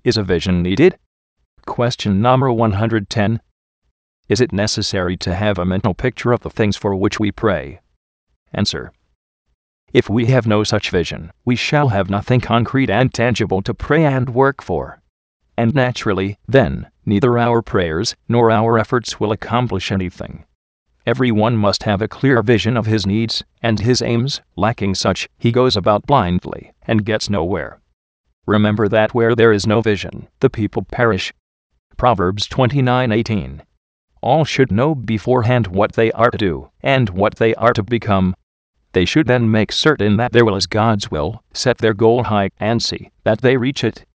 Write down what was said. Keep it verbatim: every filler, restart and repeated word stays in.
Is a vision needed? Question number one hundred ten. Is it necessary to have a mental picture of the things for which we pray? Answer. If we have no such vision, we shall have nothing concrete and tangible to pray and work for. And naturally, then, neither our prayers nor our efforts will accomplish anything. Everyone must have a clear vision of his needs and his aims. Lacking such, he goes about blindly and gets nowhere. Remember that where there is no vision, the people perish. Proverbs twenty-nine eighteen. All should know beforehand what they are to do and what they are to become. They should then make certain that their will is God's will, set their goal high, and see that they reach it.